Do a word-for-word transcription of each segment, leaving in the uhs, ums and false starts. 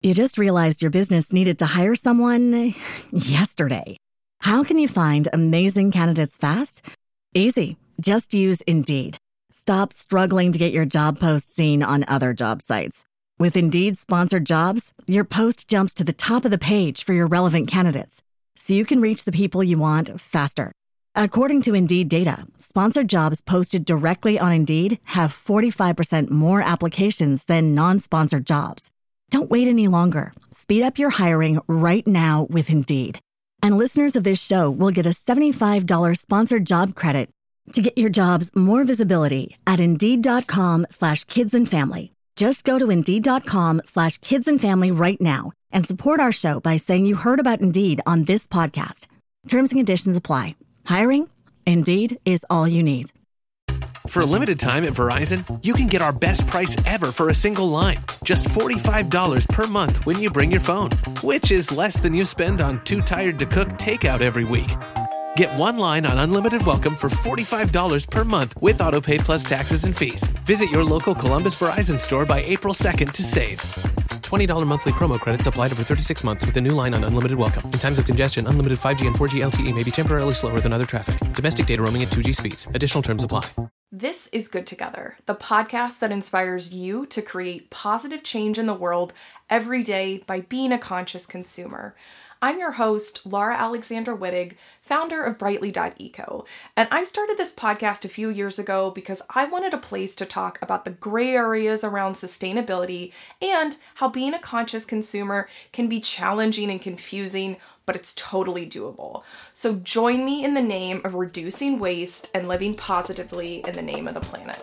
You just realized your business needed to hire someone yesterday. How can you find amazing candidates fast? Easy. Just use Indeed. Stop struggling to get your job post seen on other job sites. With Indeed sponsored jobs, your post jumps to the top of the page for your relevant candidates, so you can reach the people you want faster. According to Indeed data, sponsored jobs posted directly on Indeed have forty-five percent more applications than non-sponsored jobs. Don't wait any longer. Speed up your hiring right now with Indeed. And listeners of this show will get a seventy-five dollars sponsored job credit to get your jobs more visibility at Indeed.com slash kids and family. Just go to Indeed.com slash kids and family right now and support our show by saying you heard about Indeed on this podcast. Terms and conditions apply. Hiring? Indeed is all you need. For a limited time at Verizon, you can get our best price ever for a single line. Just forty-five dollars per month when you bring your phone, which is less than you spend on Too Tired to Cook takeout every week. Get one line on Unlimited Welcome for forty-five dollars per month with AutoPay plus taxes and fees. Visit your local Columbus Verizon store by April second to save. twenty dollars monthly promo credits applied over thirty-six months with a new line on Unlimited Welcome. In times of congestion, unlimited five G and four G L T E may be temporarily slower than other traffic. Domestic data roaming at two G speeds. Additional terms apply. This is Good Together, the podcast that inspires you to create positive change in the world every day by being a conscious consumer. I'm your host, Laura Alexandra Wittig, founder of Brightly dot eco, and I started this podcast a few years ago because I wanted a place to talk about the gray areas around sustainability and how being a conscious consumer can be challenging and confusing, but it's totally doable. So join me in the name of reducing waste and living positively in the name of the planet.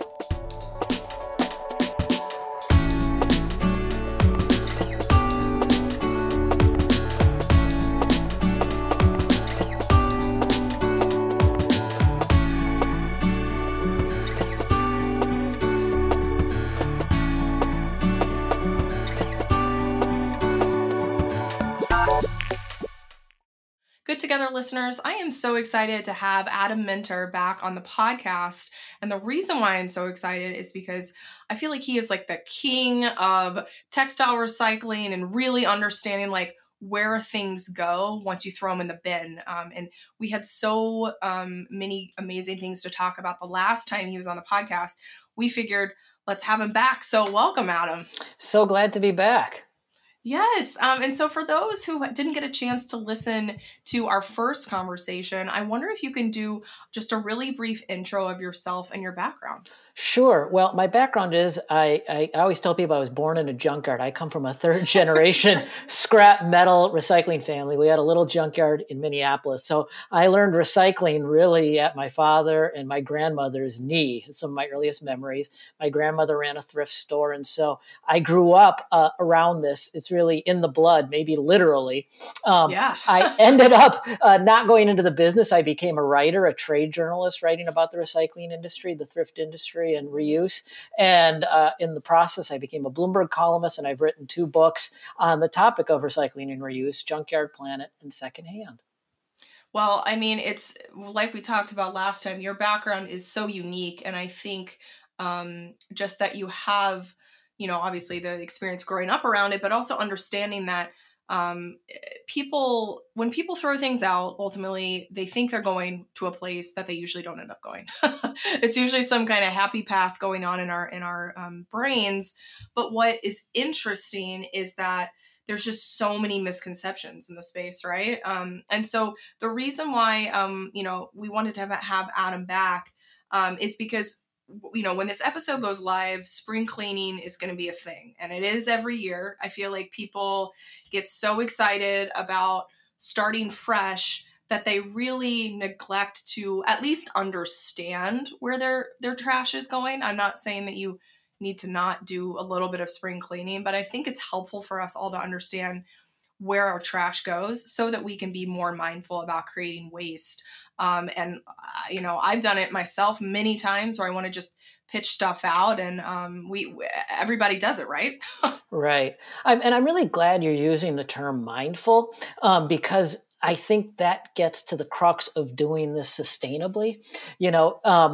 Good Together listeners, I am so excited to have Adam Minter back on the podcast. And the reason why I'm so excited is because I feel like he is like the king of textile recycling and really understanding like where things go once you throw them in the bin. Um, and we had so um, many amazing things to talk about the last time he was on the podcast. We figured, let's have him back. So welcome, Adam. So glad to be back. Yes. Um, and so for those who didn't get a chance to listen to our first conversation, I wonder if you can do just a really brief intro of yourself and your background. Sure. Well, my background is I, I always tell people I was born in a junkyard. I come from a third generation scrap metal recycling family. We had a little junkyard in Minneapolis. So I learned recycling really at my father and my grandmother's knee, some of my earliest memories. My grandmother ran a thrift store. And so I grew up uh, around this. It's really in the blood, maybe literally. Um, yeah. I ended up uh, not going into the business. I became a writer, a trade journalist writing about the recycling industry, the thrift industry, and reuse. And uh, in the process, I became a Bloomberg columnist, and I've written two books on the topic of recycling and reuse, Junkyard Planet and Secondhand. Well, I mean, it's like we talked about last time, your background is so unique. And I think um, just that you have, you know, obviously the experience growing up around it, but also understanding that Um, people, when people throw things out, ultimately they think they're going to a place that they usually don't end up going. It's usually some kind of happy path going on in our, in our um, brains. But what is interesting is that there's just so many misconceptions in the space, right? Um, and so the reason why, um, you know, we wanted to have, have Adam back um, is because you know, when this episode goes live, spring cleaning is going to be a thing. And it is every year. I feel like people get so excited about starting fresh that they really neglect to at least understand where their, their trash is going. I'm not saying that you need to not do a little bit of spring cleaning, but I think it's helpful for us all to understand where our trash goes so that we can be more mindful about creating waste. Um, and, uh, you know, I've done it myself many times where I want to just pitch stuff out and um, we everybody does it, right? Right. I'm, and I'm really glad you're using the term mindful um, because I think that gets to the crux of doing this sustainably. You know, um,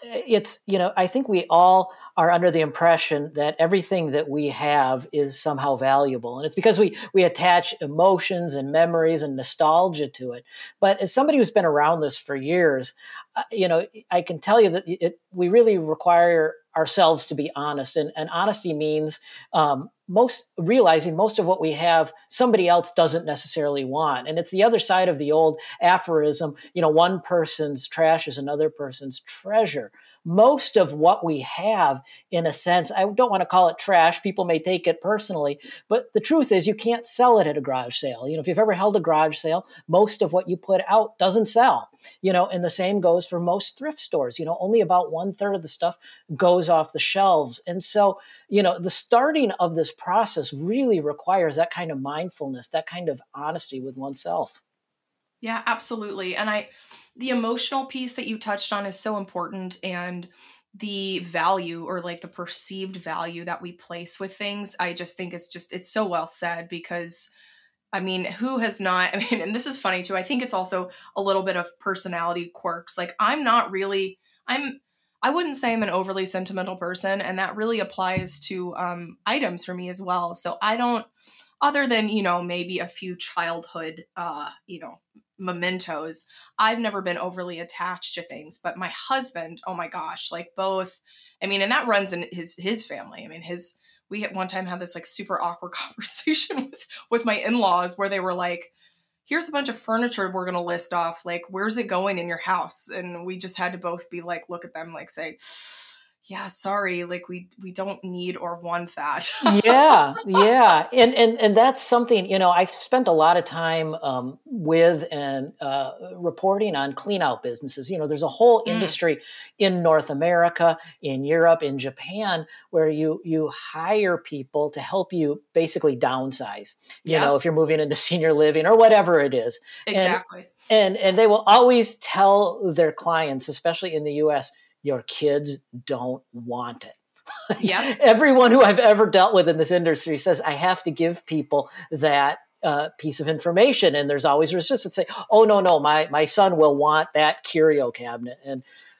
it's, you know, I think we all are under the impression that everything that we have is somehow valuable. And it's because we, we attach emotions and memories and nostalgia to it. But as somebody who's been around this for years, uh, you know, I can tell you that it, we really require ourselves to be honest. And, and honesty means um, most realizing most of what we have, somebody else doesn't necessarily want. And it's the other side of the old aphorism, you know, one person's trash is another person's treasure. Most of what we have, in a sense, I don't want to call it trash. People may take it personally, but the truth is you can't sell it at a garage sale. You know, if you've ever held a garage sale, most of what you put out doesn't sell, you know, and the same goes for most thrift stores. You know, only about one third of the stuff goes off the shelves. And so, you know, the starting of this process really requires that kind of mindfulness, that kind of honesty with oneself. Yeah, absolutely. And I, the emotional piece that you touched on is so important, and the value, or like the perceived value that we place with things, I just think it's just, it's so well said, because I mean, who has not, I mean, and this is funny too. I think it's also a little bit of personality quirks. Like I'm not really, I'm, I wouldn't say I'm an overly sentimental person, and that really applies to um, items for me as well. So I don't, other than, you know, maybe a few childhood, uh, you know, mementos, I've never been overly attached to things. But my husband, oh my gosh, like both, I mean, and that runs in his, his family. I mean, his, we at one time had this like super awkward conversation with, with my in-laws where they were like, here's a bunch of furniture we're going to list off. Like, where's it going in your house? And we just had to both be like, look at them, like say, yeah, sorry, like we we don't need or want that. yeah, yeah, and and and that's something, you know, I've spent a lot of time um, with and uh, reporting on clean out businesses. You know, there's a whole industry mm. in North America, in Europe, in Japan, where you you hire people to help you basically downsize. You yeah. know, if you're moving into senior living or whatever it is, exactly. And, and and they will always tell their clients, especially in the U S, your kids don't want it. Yeah. Everyone who I've ever dealt with in this industry says I have to give people that uh, piece of information. And there's always resistance. Say, oh, no, no, my, my son will want that curio cabinet. And,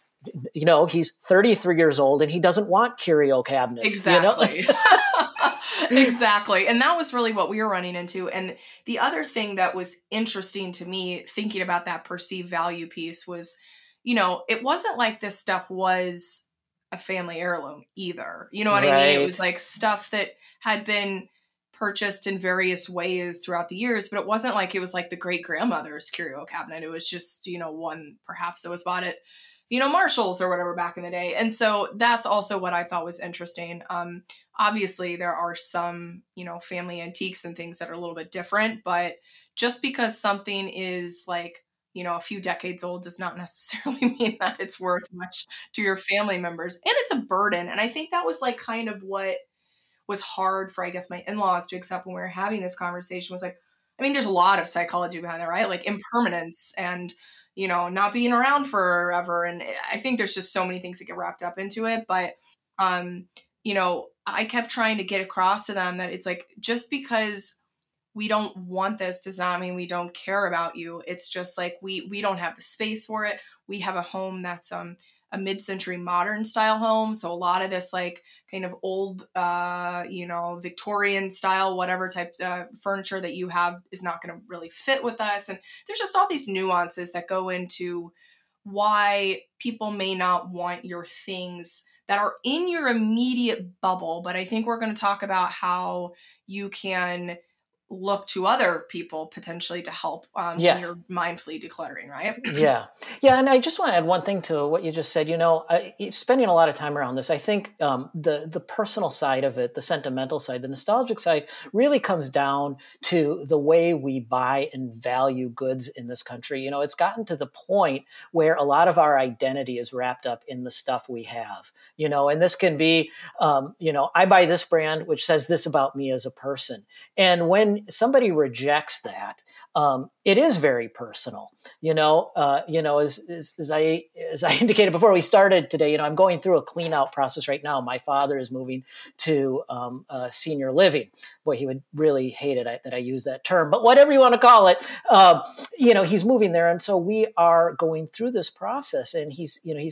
you know, he's thirty-three years old and he doesn't want curio cabinets. Exactly. You know? Exactly. And that was really what we were running into. And the other thing that was interesting to me, thinking about that perceived value piece, was, you know, it wasn't like this stuff was a family heirloom either. You know what right. I mean? It was like stuff that had been purchased in various ways throughout the years, but it wasn't like it was like the great grandmother's curio cabinet. It was just, you know, one perhaps that was bought at, you know, Marshall's or whatever back in the day. And so that's also what I thought was interesting. Um, obviously there are some, you know, family antiques and things that are a little bit different, but just because something is like, you know, a few decades old does not necessarily mean that it's worth much to your family members. And it's a burden. And I think that was like kind of what was hard for, I guess, my in-laws to accept when we were having this conversation, was like, I mean, there's a lot of psychology behind it, right? Like impermanence and, you know, not being around forever. And I think there's just so many things that get wrapped up into it. But, um, you know, I kept trying to get across to them that it's like, just because we don't want this does not mean we don't care about you. It's just like, we, we don't have the space for it. We have a home that's, um, a mid-century modern style home. So a lot of this like kind of old, uh, you know, Victorian style, whatever type of uh, furniture that you have is not going to really fit with us. And there's just all these nuances that go into why people may not want your things that are in your immediate bubble. But I think we're going to talk about how you can look to other people potentially to help um, yes. when you're mindfully decluttering, right? yeah. Yeah. And I just want to add one thing to what you just said. You know, I, spending a lot of time around this, I think um, the, the personal side of it, the sentimental side, the nostalgic side really comes down to the way we buy and value goods in this country. You know, it's gotten to the point where a lot of our identity is wrapped up in the stuff we have, you know, and this can be, um, you know, I buy this brand, which says this about me as a person. And when somebody rejects that, um, it is very personal. You know, uh, you know, as, as as I as I indicated before we started today, you know, I'm going through a clean out process right now. My father is moving to um, uh, senior living. Boy, he would really hate it that I use that term, but whatever you want to call it, uh, you know, he's moving there, and so we are going through this process, and he's, you know, he's keep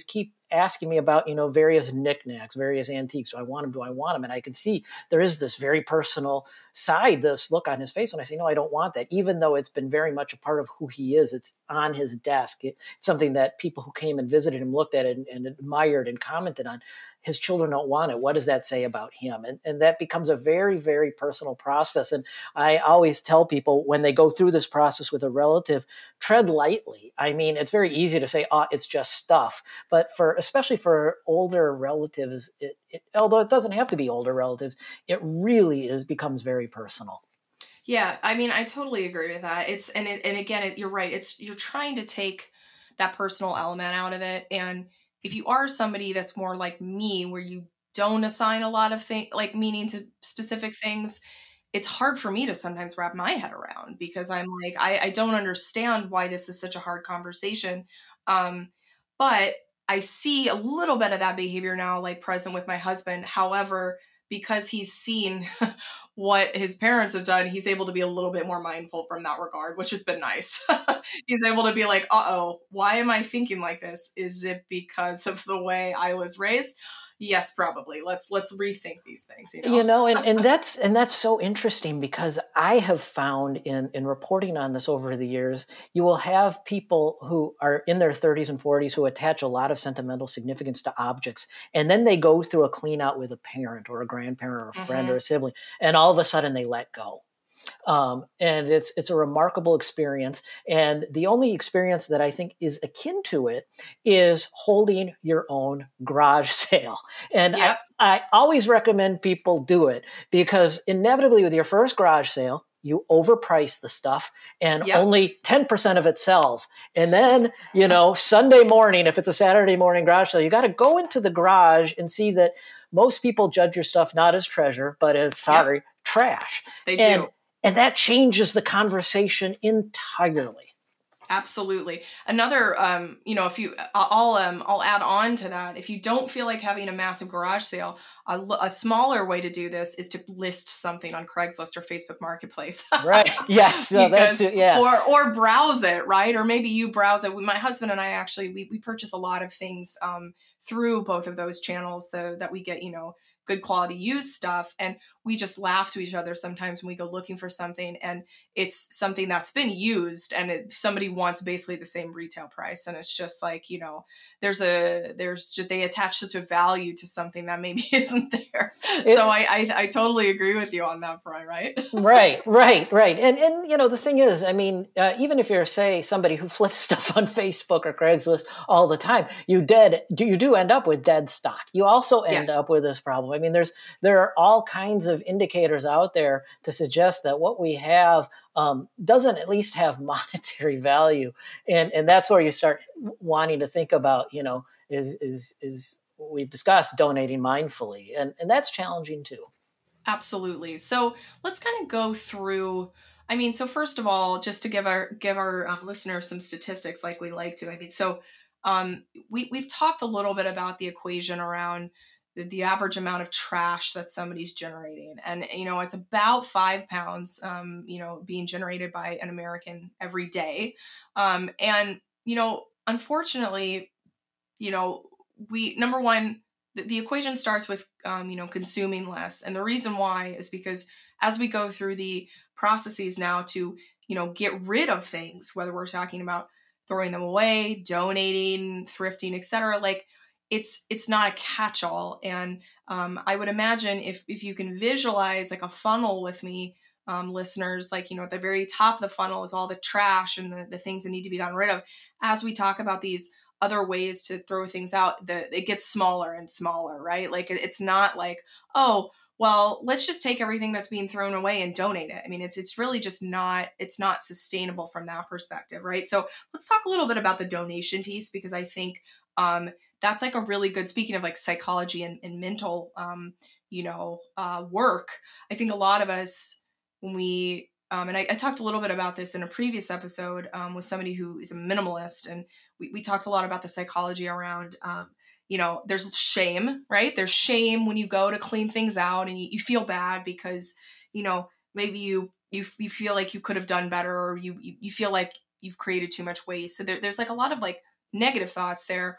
asking me about, you know, various knickknacks, various antiques. Do I want them? Do I want them? And I can see there is this very personal side, this look on his face when I say, no, I don't want that. Even though it's been very much a part of who he is, it's on his desk. It's something that people who came and visited him looked at it and, and admired and commented on. His children don't want it. What does that say about him? And, and that becomes a very, very personal process. And I always tell people when they go through this process with a relative, tread lightly. I mean, it's very easy to say, oh, it's just stuff. But for, especially for older relatives, it, it, although it doesn't have to be older relatives, it really is becomes very personal. Yeah, I mean, I totally agree with that. It's, and it, and again, it, you're right. It's, you're trying to take that personal element out of it. And if you are somebody that's more like me, where you don't assign a lot of things, like meaning to specific things, it's hard for me to sometimes wrap my head around, because I'm like, I, I don't understand why this is such a hard conversation. Um, but I see a little bit of that behavior now, like present with my husband. However, because he's seen what his parents have done, he's able to be a little bit more mindful from that regard, which has been nice. He's able to be like, uh-oh, why am I thinking like this? Is it because of the way I was raised? Yes, probably. Let's let's rethink these things. You know, you know and, and that's and that's so interesting, because I have found in, in reporting on this over the years, you will have people who are in their thirties and forties who attach a lot of sentimental significance to objects. And then they go through a clean out with a parent or a grandparent or a friend mm-hmm. or a sibling, and all of a sudden they let go. Um, and it's it's a remarkable experience. And the only experience that I think is akin to it is holding your own garage sale. And yep. I, I always recommend people do it, because inevitably with your first garage sale, you overprice the stuff and yep. only ten percent of it sells. And then, you know, Sunday morning, if it's a Saturday morning garage sale, you got to go into the garage and see that most people judge your stuff not as treasure, but as, sorry, yep. trash. They and, do. And that changes the conversation entirely. Absolutely. Another, um, you know, if you, I'll, um, I'll add on to that. If you don't feel like having a massive garage sale, a, a smaller way to do this is to list something on Craigslist or Facebook Marketplace. Right. Yes. No, because, that's it. Yeah. Or, or browse it, right? Or maybe you browse it. My husband and I actually, we, we purchase a lot of things, um, through both of those channels, so that we get, you know, good quality used stuff. And we just laugh to each other sometimes when we go looking for something and it's something that's been used and it, somebody wants basically the same retail price. And it's just like, you know, there's a, there's just, they attach such a value to something that maybe isn't there. It, so I, I, I totally agree with you on that front, right? Right, right, right. And, and, you know, the thing is, I mean, uh, even if you're, say, somebody who flips stuff on Facebook or Craigslist all the time, you dead, you do end up with dead stock. You also end yes. up with this problem. I mean, there's, there are all kinds of indicators out there to suggest that what we have um, doesn't at least have monetary value. And, and that's where you start wanting to think about, you know, is, is, is what we've discussed, donating mindfully. And, and that's challenging too. Absolutely. So let's kind of go through, I mean, so first of all, just to give our, give our um, listeners some statistics like we like to, I mean, so um, we, we've talked a little bit about the equation around the, the average amount of trash that somebody's generating. And, you know, it's about five pounds, um, you know, being generated by an American every day. Um, and, you know, unfortunately, you know, we, number one, the, the equation starts with, um, you know, consuming less. And the reason why is because as we go through the processes now to, you know, get rid of things, whether we're talking about throwing them away, donating, thrifting, et cetera, like, it's it's not a catch-all. And um, I would imagine if if you can visualize like a funnel with me, um, listeners, like, you know, at the very top of the funnel is all the trash and the, the things that need to be gotten rid of. As we talk about these other ways to throw things out, the, it gets smaller and smaller, right? Like it, it's not like, oh, well, let's just take everything that's being thrown away and donate it. I mean, it's it's really just not, it's not sustainable from that perspective, right? So let's talk a little bit about the donation piece, because I think um, that's like a really good, speaking of like psychology and, and mental, um, you know, uh, work. I think a lot of us, when we, um, and I, I talked a little bit about this in a previous episode um, with somebody who is a minimalist, and we, we talked a lot about the psychology around, um, you know, there's shame, right? There's shame when you go to clean things out and you, you feel bad because, you know, maybe you, you, you feel like you could have done better, or you, you, you feel like you've created too much waste. So there, there's like a lot of like negative thoughts there.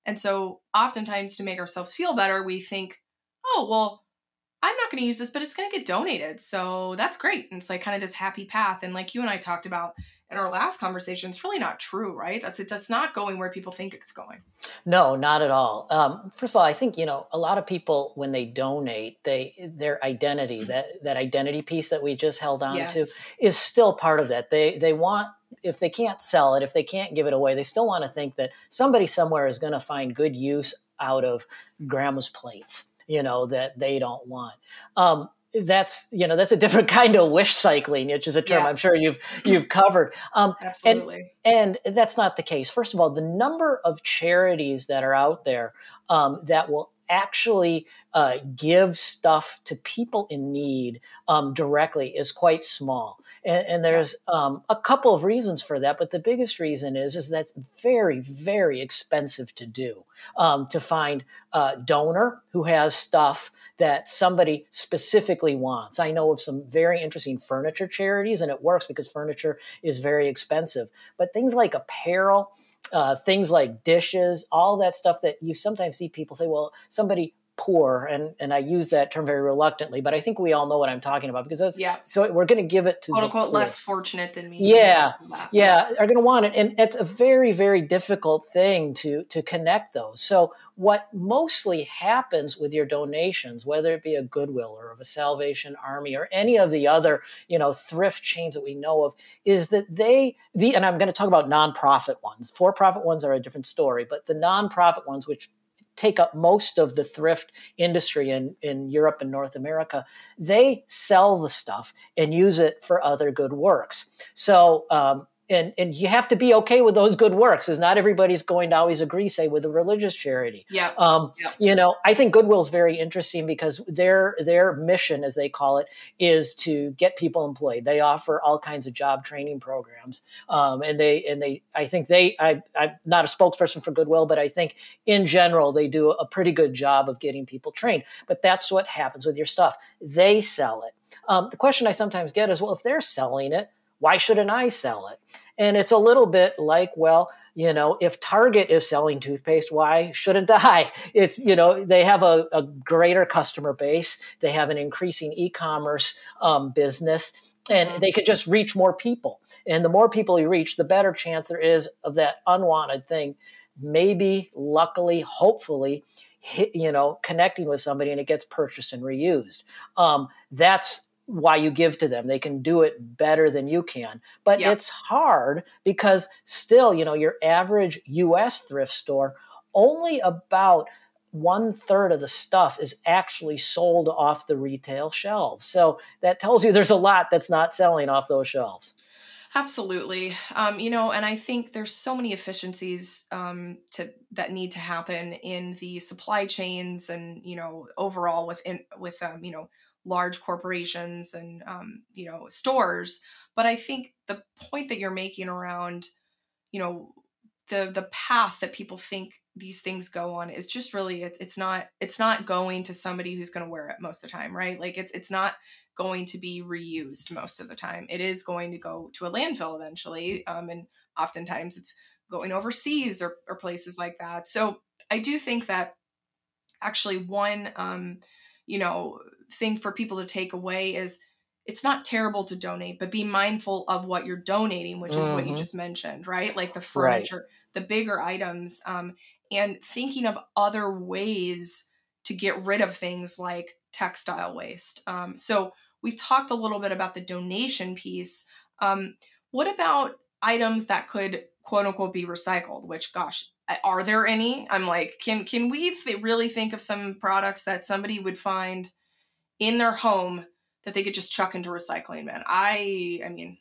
And so oftentimes to make ourselves feel better, we think, oh, well, I'm not going to use this, but it's going to get donated. So that's great. And it's like kind of this happy path. And like you and I talked about in our last conversation, it's really not true, right? That's it. That's not going where people think it's going. No, not at all. Um, first of all, I think, you know, a lot of people, when they donate, they, their identity, mm-hmm. that, that identity piece that we just held on yes. to is still part of that. They, they want, if they can't sell it, if they can't give it away, they still want to think that somebody somewhere is going to find good use out of grandma's plates, you know, that they don't want. Um, that's, you know, that's a different kind of wish cycling, which is a term yeah. I'm sure you've, you've covered. Um, Absolutely. And, and that's not the case. First of all, the number of charities that are out there um, that will actually uh, give stuff to people in need um, directly is quite small. And, and there's um, a couple of reasons for that, but the biggest reason is, is that's very, very expensive to do, um, to find a donor who has stuff that somebody specifically wants. I know of some very interesting furniture charities, and it works because furniture is very expensive, but things like apparel, Uh, things like dishes, all that stuff that you sometimes see people say, well, somebody poor, and, and I use that term very reluctantly, but I think we all know what I'm talking about because that's, yeah. so we're going to give it to quote the unquote poor. Less fortunate than me. Yeah. Yeah. Are going to want it. And it's a very, very difficult thing to, to connect those. So what mostly happens with your donations, whether it be a Goodwill or of a Salvation Army or any of the other, you know, thrift chains that we know of, is that they, the, and I'm going to talk about nonprofit ones. For-profit ones are a different story, but the nonprofit ones, which take up most of the thrift industry in, in Europe and North America, they sell the stuff and use it for other good works. So, um, and, and you have to be okay with those good works, because not everybody's going to always agree, say, with a religious charity. Yeah. Um, yeah. You know, I think Goodwill is very interesting because their their mission, as they call it, is to get people employed. They offer all kinds of job training programs, um, and they and they. I think they. I, I'm not a spokesperson for Goodwill, but I think in general they do a pretty good job of getting people trained. But that's what happens with your stuff. They sell it. Um, the question I sometimes get is, well, if they're selling it, why shouldn't I sell it? And it's a little bit like, well, you know, if Target is selling toothpaste, why shouldn't I? It's, you know, they have a, a greater customer base. They have an increasing e-commerce um, business, and mm-hmm. they could just reach more people. And the more people you reach, the better chance there is of that unwanted thing, maybe, luckily, hopefully, hit, you know, connecting with somebody and it gets purchased and reused. Um, that's why you give to them. They can do it better than you can. But yep. it's hard because still, you know, your average U S thrift store, only about one third of the stuff is actually sold off the retail shelves. So that tells you there's a lot that's not selling off those shelves. Absolutely. Um, you know, and I think there's so many efficiencies um, to that need to happen in the supply chains and, you know, overall within, with, um, you know, large corporations and, um, you know, stores. But I think the point that you're making around, you know, the, the path that people think these things go on is just really, it's, it's not, it's not going to somebody who's going to wear it most of the time, right? Like it's, it's not going to be reused most of the time. It is going to go to a landfill eventually. Um, and oftentimes it's going overseas or, or places like that. So I do think that actually one, um, you know, thing for people to take away is it's not terrible to donate, but be mindful of what you're donating, which is mm-hmm. what you just mentioned, right? Like the furniture, right. the bigger items, um, and thinking of other ways to get rid of things like textile waste. Um, so we've talked a little bit about the donation piece. Um, what about items that could quote unquote be recycled, which gosh, are there any? I'm like, can, can we th- really think of some products that somebody would find in their home that they could just chuck into recycling, man? I, I mean,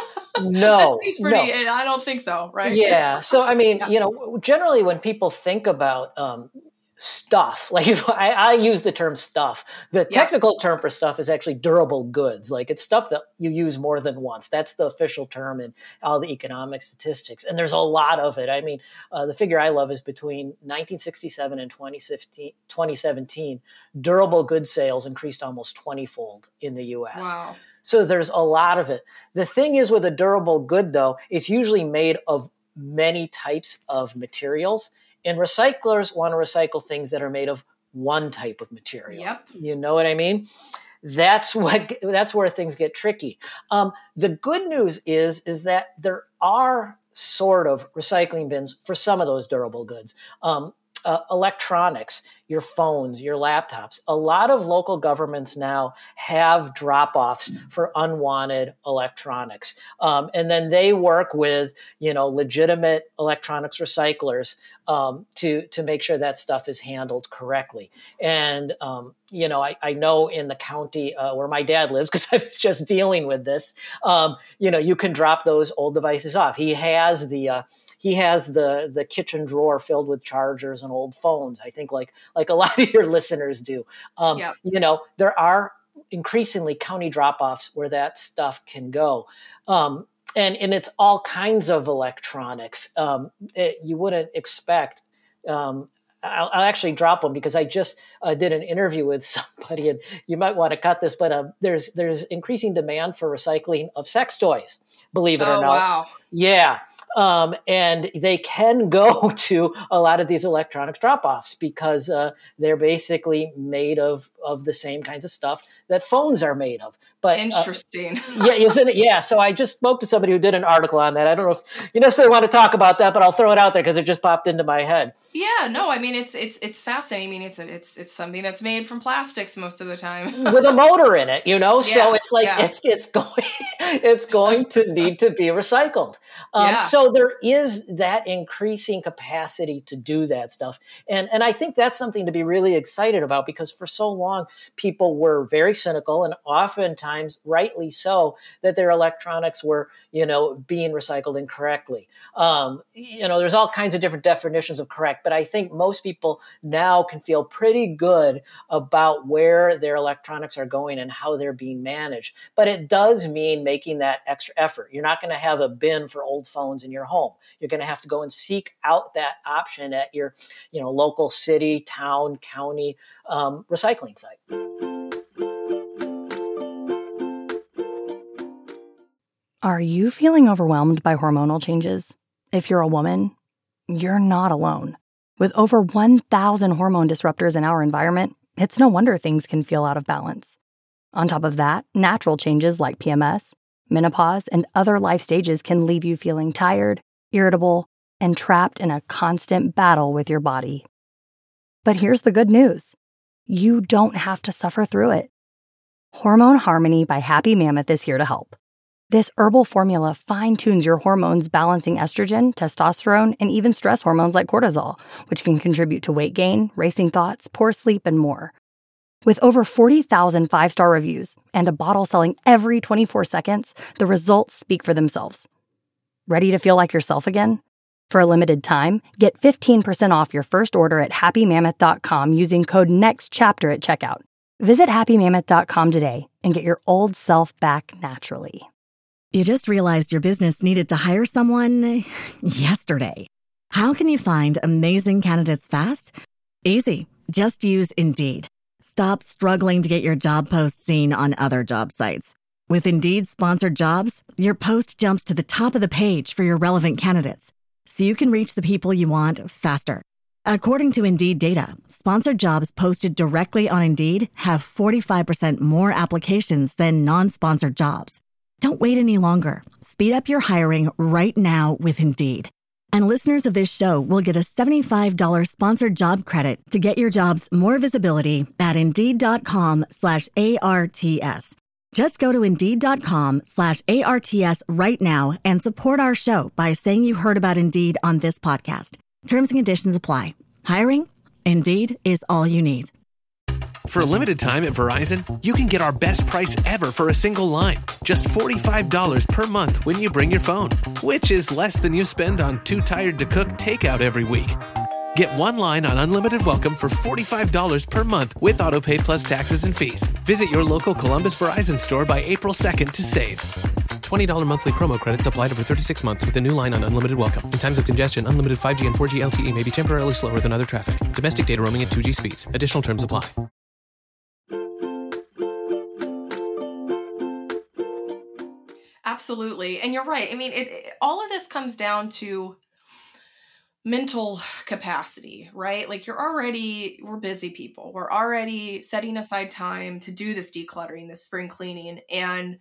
no, that seems pretty, no. I don't think so. Right. Yeah. So, I mean, yeah. you know, generally when people think about, um, stuff, like if I, I use the term stuff, the technical yeah. term for stuff is actually durable goods. Like it's stuff that you use more than once. That's the official term in all the economic statistics. And there's a lot of it. I mean, uh, the figure I love is between nineteen sixty-seven and twenty seventeen, durable goods sales increased almost twenty fold in the U S. Wow. So there's a lot of it. The thing is with a durable good though, it's usually made of many types of materials. and recyclers want to recycle things that are made of one type of material. Yep. You know what I mean? That's what that's where things get tricky. Um, the good news is is that there are sort of recycling bins for some of those durable goods. Um, uh, electronics, your phones, your laptops. A lot of local governments now have drop-offs for unwanted electronics. Um, and then they work with, you know, legitimate electronics recyclers um, to, to make sure that stuff is handled correctly. And, um, you know, I, I know in the county uh, where my dad lives, because I was just dealing with this, um, you know, you can drop those old devices off. He has the, uh, he has the, the kitchen drawer filled with chargers and old phones. I think like, like a lot of your listeners do. Um, Yep. You know, there are increasingly county drop-offs where that stuff can go. Um, and, and it's all kinds of electronics. Um, it, you wouldn't expect, um, I'll, I'll actually drop them because I just uh, did an interview with somebody, and you might want to cut this, but uh, there's there's increasing demand for recycling of sex toys, believe it Oh, or not. wow. Yeah. Um, and they can go to a lot of these electronics drop-offs because uh, they're basically made of, of the same kinds of stuff that phones are made of. But Interesting. Uh, yeah, isn't it? Yeah. So I just spoke to somebody who did an article on that. I don't know if you necessarily want to talk about that, but I'll throw it out there because it just popped into my head. Yeah, no, I mean it's it's it's fascinating. I mean it's it's it's something that's made from plastics most of the time with a motor in it, you know. So yeah, it's like yeah. it's it's going it's going to need to be recycled. Um, Yeah. So there is that increasing capacity to do that stuff, and and I think that's something to be really excited about because for so long people were very cynical and oftentimes rightly so that their electronics were you know being recycled incorrectly. Um, you know, there's all kinds of different definitions of correct, but I think most people now can feel pretty good about where their electronics are going and how they're being managed. But it does mean making that extra effort. You're not going to have a bin for old phones in your home. You're going to have to go and seek out that option at your, you know, local city, town, county um, recycling site. Are you feeling overwhelmed by hormonal changes? If you're a woman, you're not alone. With over one thousand hormone disruptors in our environment, it's no wonder things can feel out of balance. On top of that, natural changes like P M S, menopause, and other life stages can leave you feeling tired, irritable, and trapped in a constant battle with your body. But here's the good news. You don't have to suffer through it. Hormone Harmony by Happy Mammoth is here to help. This herbal formula fine-tunes your hormones, balancing estrogen, testosterone, and even stress hormones like cortisol, which can contribute to weight gain, racing thoughts, poor sleep, and more. With over forty thousand five-star reviews and a bottle selling every twenty-four seconds, the results speak for themselves. Ready to feel like yourself again? For a limited time, get fifteen percent off your first order at happy mammoth dot com using code NEXTCHAPTER at checkout. Visit happy mammoth dot com today and get your old self back naturally. You just realized your business needed to hire someone yesterday. How can you find amazing candidates fast? Easy. Just use Indeed. Stop struggling to get your job post seen on other job sites. With Indeed sponsored jobs, your post jumps to the top of the page for your relevant candidates, so you can reach the people you want faster. According to Indeed data, sponsored jobs posted directly on Indeed have forty-five percent more applications than non-sponsored jobs. Don't wait any longer. Speed up your hiring right now with Indeed. And listeners of this show will get a seventy-five dollars sponsored job credit to get your jobs more visibility at Indeed.com slash ARTS. Just go to Indeed.com slash ARTS right now and support our show by saying you heard about Indeed on this podcast. Terms and conditions apply. Hiring? Indeed is all you need. For a limited time at Verizon, you can get our best price ever for a single line. Just forty-five dollars per month when you bring your phone, which is less than you spend on Too Tired to Cook takeout every week. Get one line on Unlimited Welcome for forty-five dollars per month with AutoPay plus taxes and fees. Visit your local Columbus Verizon store by April second to save. twenty dollars monthly promo credits applied over thirty-six months with a new line on Unlimited Welcome. In times of congestion, unlimited five G and four G L T E may be temporarily slower than other traffic. Domestic data roaming at two G speeds. Additional terms apply. Absolutely. And you're right. I mean, it, it all of this comes down to mental capacity, right? Like you're already, we're busy people. We're already setting aside time to do this decluttering, this spring cleaning. And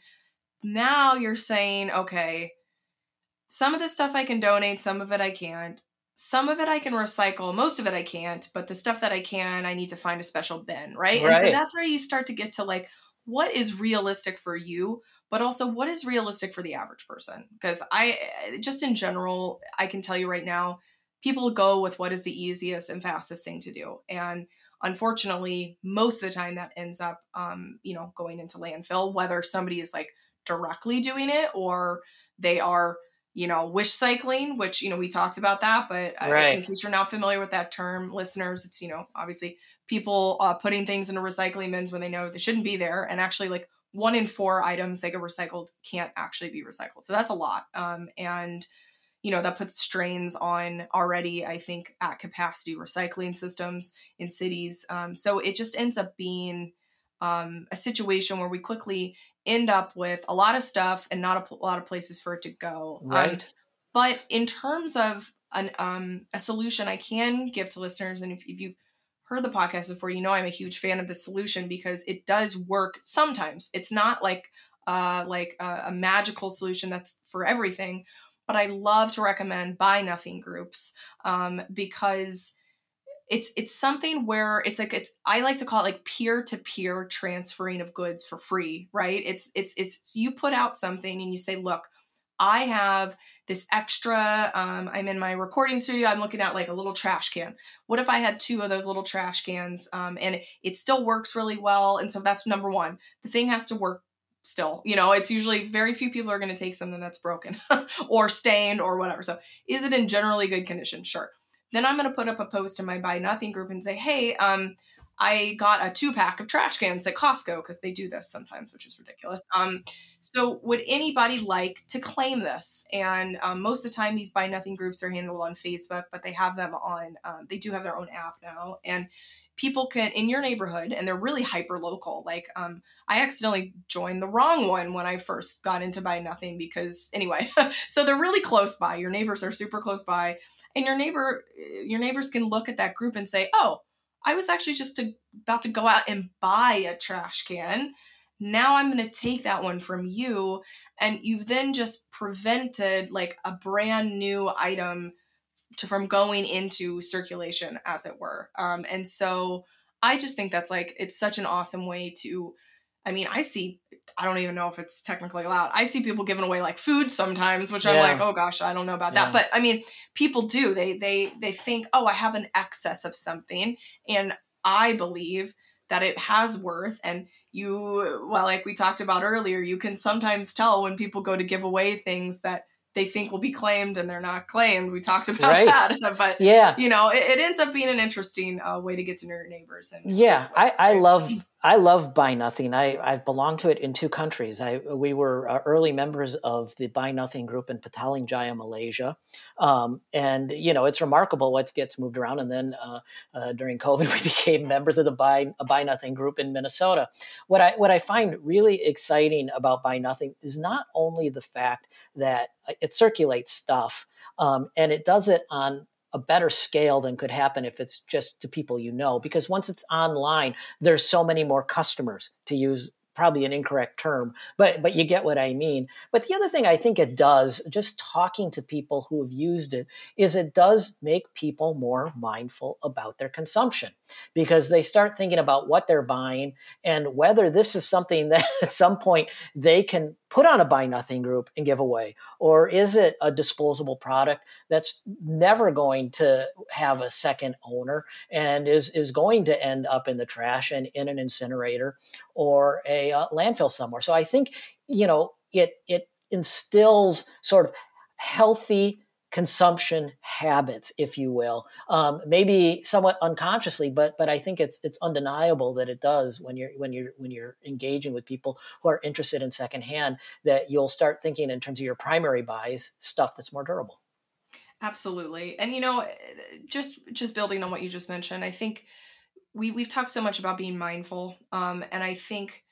now you're saying, okay, some of this stuff I can donate, some of it I can't. Some of it I can recycle, most of it I can't, but the stuff that I can, I need to find a special bin, right? And so Right. that's where you start to get to like, what is realistic for you, but also what is realistic for the average person? Because I, just in general, I can tell you right now, people go with what is the easiest and fastest thing to do. And unfortunately, most of the time that ends up, um, you know, going into landfill, whether somebody is like directly doing it or they are, you know, wish cycling, which, you know, we talked about that, but uh, Right. in case you're not familiar with that term, listeners, it's, you know, obviously people uh, putting things into recycling bins when they know they shouldn't be there. And actually like one in four items that get recycled can't actually be recycled. So that's a lot. Um, and, you know, that puts strains on already, I think, at capacity recycling systems in cities. Um, so it just ends up being um, a situation where we quickly end up with a lot of stuff and not a, pl- a lot of places for it to go. Right. Um, but in terms of an, um, a solution I can give to listeners, and if, if you've heard the podcast before, you know I'm a huge fan of this solution because it does work sometimes. It's not like uh, like a, a magical solution that's for everything, but I love to recommend Buy Nothing groups um, because it's it's something where it's like it's I like to call it like peer-to-peer transferring of goods for free, right? It's it's it's you put out something and you say, look, I have this extra, um, I'm in my recording studio, I'm looking at like a little trash can. What if I had two of those little trash cans um, and it, it still works really well? And so that's number one. The thing has to work still. You know, it's usually very few people are going to take something that's broken or stained or whatever. So is it in generally good condition? Sure. Then I'm going to put up a post in my Buy Nothing group and say, hey, um, I got a two pack of trash cans at Costco because they do this sometimes, which is ridiculous. Um, so would anybody like to claim this? And um, most of the time, these Buy Nothing groups are handled on Facebook, but they have them on, um, they do have their own app now. And people can, in your neighborhood, and they're really hyper local. Like um, I accidentally joined the wrong one when I first got into Buy Nothing because anyway, so they're really close by. Your neighbors are super close by. And your neighbor, your neighbors can look at that group and say, oh, I was actually just to, about to go out and buy a trash can. Now I'm going to take that one from you. And you've then just prevented like a brand new item to, from going into circulation, as it were. Um, and so I just think that's like, it's such an awesome way to, I mean, I see, I don't even know if it's technically allowed. I see people giving away like food sometimes, which I'm Yeah. like, oh gosh, I don't know about Yeah. that. But I mean, people do, they, they, they think, oh, I have an excess of something. And I believe that it has worth. And you, well, like we talked about earlier, you can sometimes tell when people go to give away things that they think will be claimed and they're not claimed. We talked about Right. that, but Yeah. you know, it, it ends up being an interesting uh, way to get to know your neighbors. And Yeah, I, right? I love I love Buy Nothing. I I've belonged to it in two countries. I we were uh, early members of the Buy Nothing group in Petaling Jaya, Malaysia, um, and you know it's remarkable what gets moved around. And then uh, uh, during COVID, we became members of the Buy Buy Nothing group in Minnesota. What I what I find really exciting about Buy Nothing is not only the fact that it circulates stuff, um, and it does it on a better scale than could happen if it's just to people you know, because once it's online, there's so many more customers, to use probably an incorrect term, but but you get what I mean. But the other thing I think it does, just talking to people who have used it, is it does make people more mindful about their consumption, because they start thinking about what they're buying and whether this is something that at some point they can put on a Buy Nothing group and give away, or is it a disposable product that's never going to have a second owner and is is going to end up in the trash and in an incinerator or a uh, landfill somewhere. So I think, you know, it it instills sort of healthy consumption habits, if you will, um, maybe somewhat unconsciously, but but I think it's it's undeniable that it does when you're when you're when you're engaging with people who are interested in secondhand, that you'll start thinking in terms of your primary buys, stuff that's more durable. Absolutely. And, you know, just just building on what you just mentioned, I think we, we've talked so much about being mindful. Um, and I think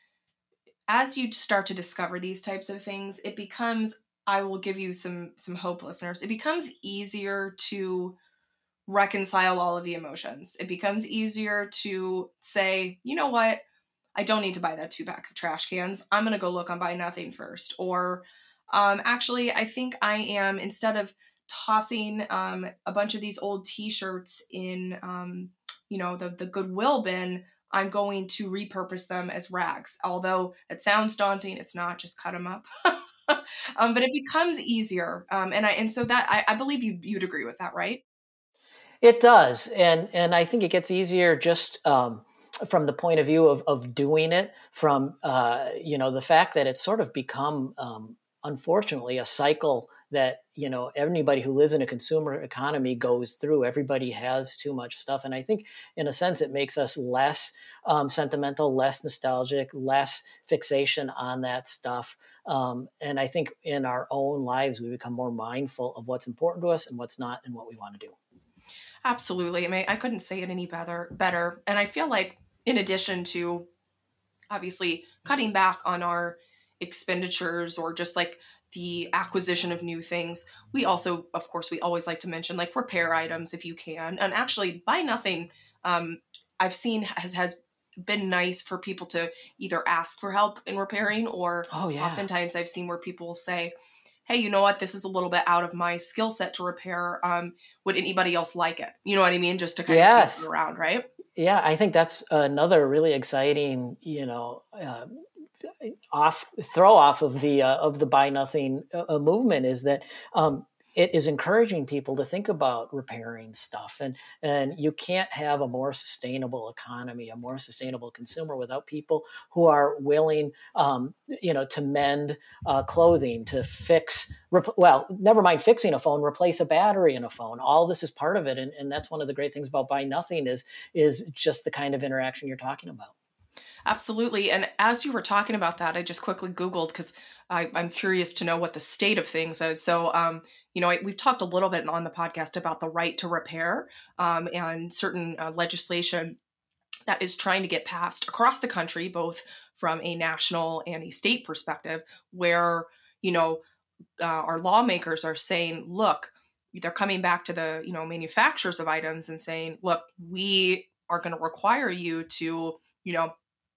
as you start to discover these types of things, it becomes, I will give you some some hope, listeners. It becomes easier to reconcile all of the emotions. It becomes easier to say, you know what, I don't need to buy that two pack of trash cans. I'm going to go look on Buy Nothing first. Or um, actually, I think I am, instead of tossing um, a bunch of these old t-shirts in, um, you know, the, the Goodwill bin, I'm going to repurpose them as rags. Although it sounds daunting, it's not. Just cut them up. um, but it becomes easier. Um, and I and so that I, I believe you you'd agree with that, right? It does, and and I think it gets easier just um, from the point of view of of doing it. From uh, you know the fact that it's sort of become, um, unfortunately, a cycle that you know everybody who lives in a consumer economy goes through. Everybody has too much stuff, and I think in a sense it makes us less um, sentimental, less nostalgic, less fixation on that stuff. Um, and I think in our own lives we become more mindful of what's important to us and what's not, and what we want to do. Absolutely. I mean, I couldn't say it any better. Better. And I feel like, in addition to obviously cutting back on our expenditures or just like the acquisition of new things, we also, of course, we always like to mention like repair items if you can. And actually, Buy Nothing, um, I've seen has has been nice for people to either ask for help in repairing, or Oh yeah. oftentimes I've seen where people will say, hey, you know what, this is a little bit out of my skill set to repair. Um, would anybody else like it? You know what I mean? Just to kind Yes. of keep it around, right? Yeah, I think that's another really exciting, you know, uh, off throw off of the uh, of the Buy Nothing uh, movement, is that um, it is encouraging people to think about repairing stuff, and and you can't have a more sustainable economy, a more sustainable consumer, without people who are willing, um, you know, to mend uh, clothing, to fix. Rep- well, never mind fixing a phone, replace a battery in a phone. All this is part of it, and, and that's one of the great things about Buy Nothing is is just the kind of interaction you're talking about. Absolutely. And as you were talking about that, I just quickly Googled because I'm curious to know what the state of things is. So, um, you know, I, we've talked a little bit on the podcast about the right to repair um, and certain uh, legislation that is trying to get passed across the country, both from a national and a state perspective, where, you know, uh, our lawmakers are saying, look, they're coming back to the, you know, manufacturers of items and saying, look, we are going to require you to, you know,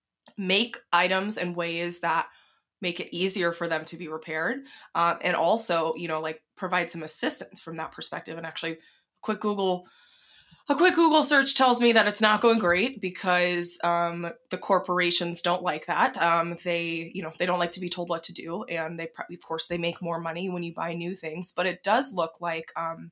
make items in ways that make it easier for them to be repaired. Um, and also, you know, like provide some assistance from that perspective. And actually, a quick Google, a quick Google search tells me that it's not going great because um, the corporations don't like that. Um, they, you know, they don't like to be told what to do. And they, of course, they make more money when you buy new things. But it does look like um,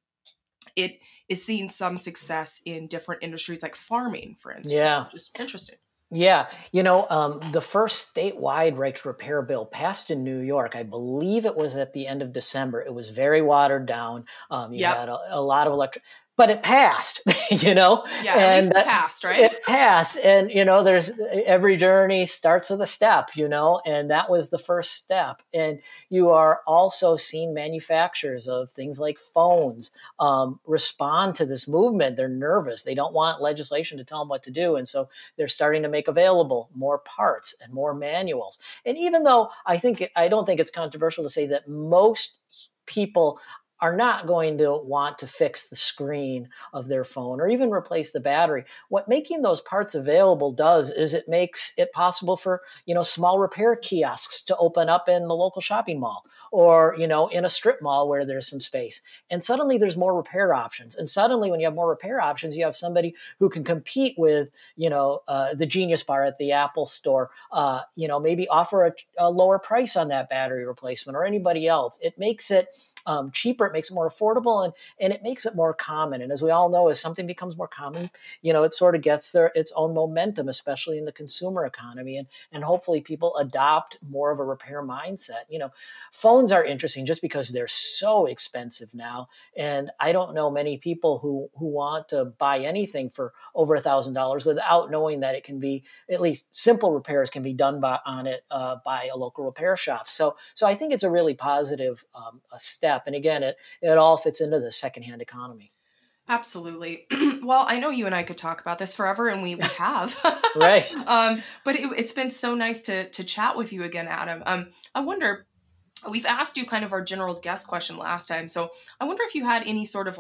it is seeing some success in different industries like farming, for instance, Yeah. which is interesting. Yeah, you know, um, the first statewide right to repair bill passed in New York. I believe it was at the end of December. It was very watered down. Um, you Yep. had a, a lot of electric, but it passed. You know, Yeah, at and least it that- passed, right? It passed, and you know, there's every journey starts with a step. You know, and that was the first step. And you are also seeing manufacturers of things like phones um, respond to this movement. They're nervous. They don't want legislation to tell them what to do, and so they're starting to make available more parts and more manuals. And even though I think I don't think it's controversial to say that most people are not going to want to fix the screen of their phone or even replace the battery. What making those parts available does is it makes it possible for, you know, small repair kiosks to open up in the local shopping mall or, you know, in a strip mall where there's some space. And suddenly there's more repair options. And suddenly when you have more repair options, you have somebody who can compete with, you know, uh, the Genius Bar at the Apple store, uh, you know, maybe offer a, a lower price on that battery replacement or anybody else. It makes it um, cheaper. It makes it more affordable, and, and it makes it more common. And as we all know, as something becomes more common, you know, it sort of gets their its own momentum, especially in the consumer economy. And, and hopefully people adopt more of a repair mindset. You know, phones are interesting just because they're so expensive now. And I don't know many people who, who want to buy anything for over a thousand dollars without knowing that it can be, at least simple repairs can be done by, on it uh, by a local repair shop. So, so I think it's a really positive um, a step. And again, it, it all fits into the secondhand economy. Absolutely. Well, I know you and I could talk about this forever, and we, we have. Right. Um, but it, it's been so nice to to chat with you again, Adam. Um, I wonder, we've asked you kind of our general guest question last time, so I wonder if you had any sort of like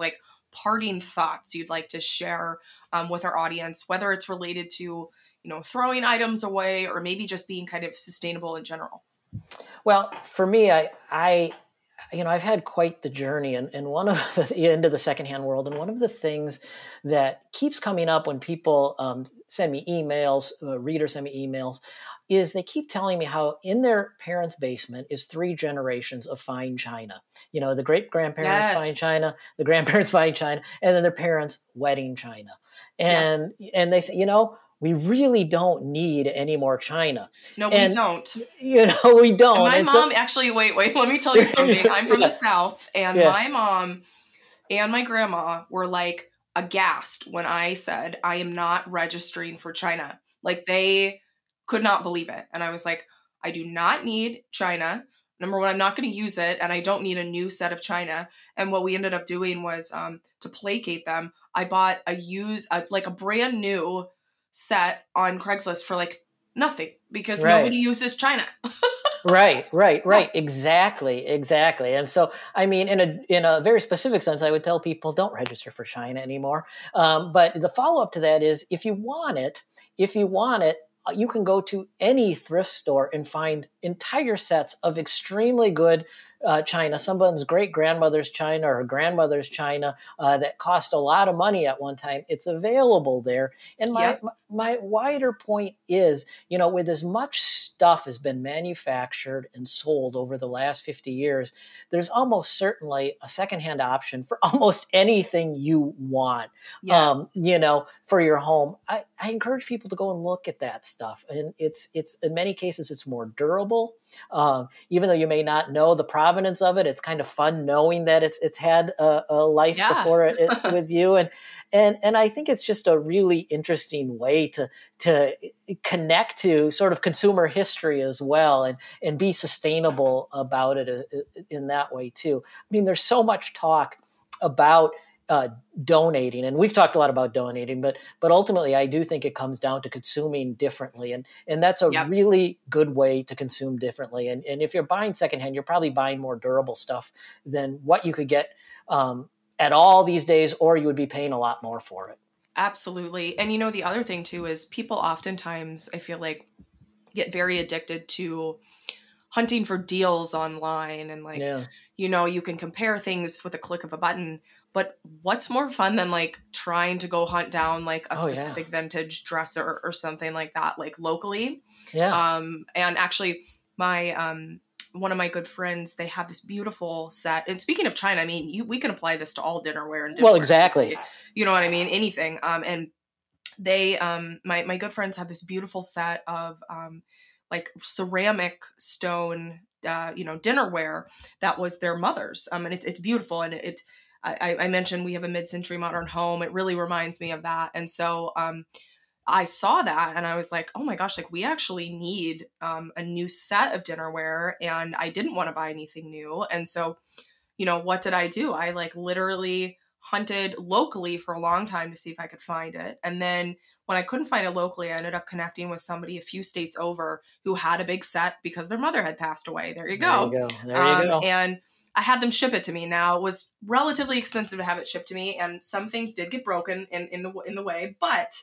parting thoughts you'd like to share um, with our audience, whether it's related to, you know, throwing items away or maybe just being kind of sustainable in general? Well, for me, I, I, you know, I've had quite the journey, and, and one of the into the secondhand world. And one of the things that keeps coming up when people um, send me emails, uh, readers send me emails, is they keep telling me how in their parents' basement is three generations of fine china. You know, the great grandparents Yes. fine china, the grandparents fine china, and then their parents wedding china. And yeah. and they say, you know, we really don't need any more china. No, we and, don't. You know, we don't. And my and mom, so, actually, wait, wait, let me tell you something. I'm from yeah. the South, and yeah. my mom and my grandma were like aghast when I said, I am not registering for China. Like, they could not believe it. And I was like, I do not need China. Number one, I'm not going to use it, and I don't need a new set of China. And what we ended up doing was, um, to placate them, I bought a used, a, like a brand new set on Craigslist for like nothing, because right. nobody uses China. Right, right, right. Exactly, exactly. And so, I mean, in a in a very specific sense, I would tell people don't register for China anymore. Um, but the follow up to that is, if you want it, if you want it, you can go to any thrift store and find entire sets of extremely good uh, china, someone's great grandmother's china or grandmother's china uh, that cost a lot of money at one time. It's available there. And my, Yep. my my wider point is, you know, with as much stuff has been manufactured and sold over the last fifty years, there's almost certainly a secondhand option for almost anything you want, Yes. um, you know, for your home. I, I encourage people to go and look at that stuff. And it's, it's in many cases, it's more durable. Um, even though you may not know the provenance of it, it's kind of fun knowing that it's it's had a, a life Yeah. before it, it's with you. And and and I think it's just a really interesting way to to connect to sort of consumer history as well, and and be sustainable about it in that way too. I mean, there's so much talk about Uh, donating, and we've talked a lot about donating, but but ultimately, I do think it comes down to consuming differently, and and that's a Yep. really good way to consume differently. And and if you're buying secondhand, you're probably buying more durable stuff than what you could get um, at all these days, or you would be paying a lot more for it. Absolutely. And you know, the other thing too is people oftentimes, I feel like, get very addicted to hunting for deals online, and like, Yeah. you know, you can compare things with a click of a button. But what's more fun than like trying to go hunt down like a Oh, yeah. specific vintage dresser or something like that, like locally? Yeah. Um, and actually, my um, one of my good friends, they have this beautiful set. And speaking of China, I mean, you, we can apply this to all dinnerware and dishware. Well, exactly. You know what I mean? Anything. Um, and they, um, my my good friends have this beautiful set of um, like ceramic stone, uh, you know, dinnerware that was their mother's. Um, and it's it's beautiful, and it. it I, I mentioned we have a mid-century modern home. It really reminds me of that. And so um, I saw that and I was like, oh my gosh, like we actually need um, a new set of dinnerware, and I didn't want to buy anything new. And so, you know, what did I do? I like literally hunted locally for a long time to see if I could find it. And then when I couldn't find it locally, I ended up connecting with somebody a few states over who had a big set because their mother had passed away. There you go. There you go. There you um, go. And I had them ship it to me. Now, it was relatively expensive to have it shipped to me, and some things did get broken in, in the in the way. But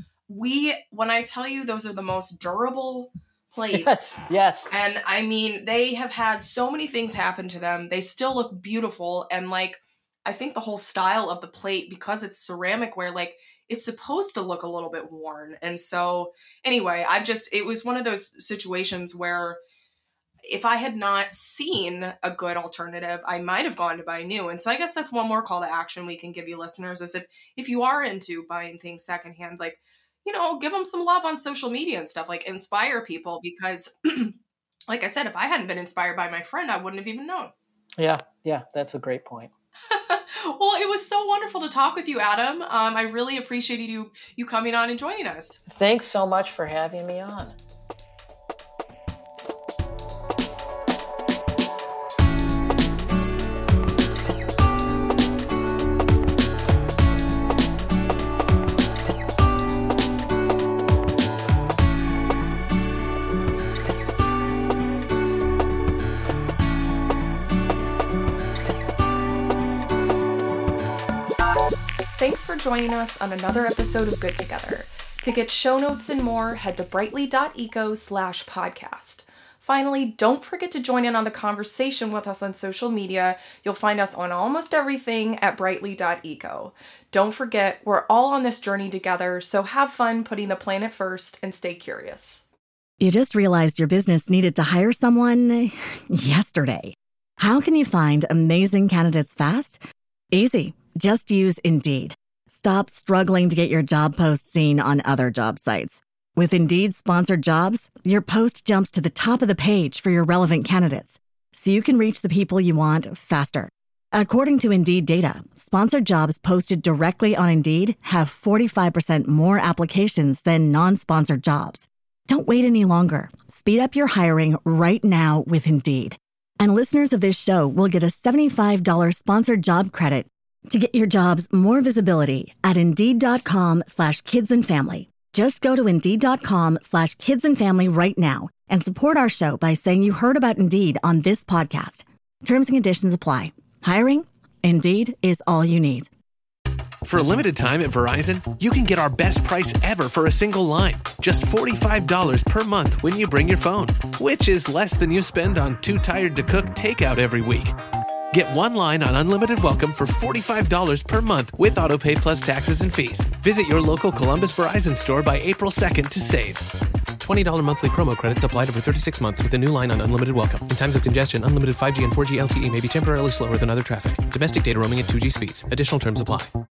we, when I tell you, those are the most durable plates. Yes. Yes. And I mean, they have had so many things happen to them. They still look beautiful, and like I think the whole style of the plate, because it's ceramic ware, like it's supposed to look a little bit worn. And so, anyway, I've just it was one of those situations where, if I had not seen a good alternative, I might have gone to buy new. And so I guess that's one more call to action we can give you listeners, is if, if you are into buying things secondhand, like, you know, give them some love on social media and stuff, like inspire people, because like I said, if I hadn't been inspired by my friend, I wouldn't have even known. Yeah. Yeah. That's a great point. Well, it was so wonderful to talk with you, Adam. Um, I really appreciated you, you coming on and joining us. Thanks so much for having me on. Thanks for joining us on another episode of Good Together. To get show notes and more, head to brightly.eco slash podcast. Finally, don't forget to join in on the conversation with us on social media. You'll find us on almost everything at brightly.eco. Don't forget, we're all on this journey together, so have fun putting the planet first and stay curious. You just realized your business needed to hire someone yesterday. How can you find amazing candidates fast? Easy. Just use Indeed. Stop struggling to get your job post seen on other job sites. With Indeed sponsored jobs, your post jumps to the top of the page for your relevant candidates, so you can reach the people you want faster. According to Indeed data, sponsored jobs posted directly on Indeed have forty-five percent more applications than non-sponsored jobs. Don't wait any longer. Speed up your hiring right now with Indeed. And listeners of this show will get a seventy-five dollars sponsored job credit to get your jobs more visibility at Indeed.com slash kids and family. Just go to Indeed.com slash kids and family right now and support our show by saying you heard about Indeed on this podcast. Terms and conditions apply. Hiring? Indeed is all you need. For a limited time at Verizon, you can get our best price ever for a single line. Just forty-five dollars per month when you bring your phone, which is less than you spend on Too Tired to Cook takeout every week. Get one line on Unlimited Welcome for forty-five dollars per month with AutoPay plus taxes and fees. Visit your local Columbus Verizon store by April second to save. twenty dollars monthly promo credits applied over thirty-six months with a new line on Unlimited Welcome. In times of congestion, unlimited five G and four G L T E may be temporarily slower than other traffic. Domestic data roaming at two G speeds. Additional terms apply.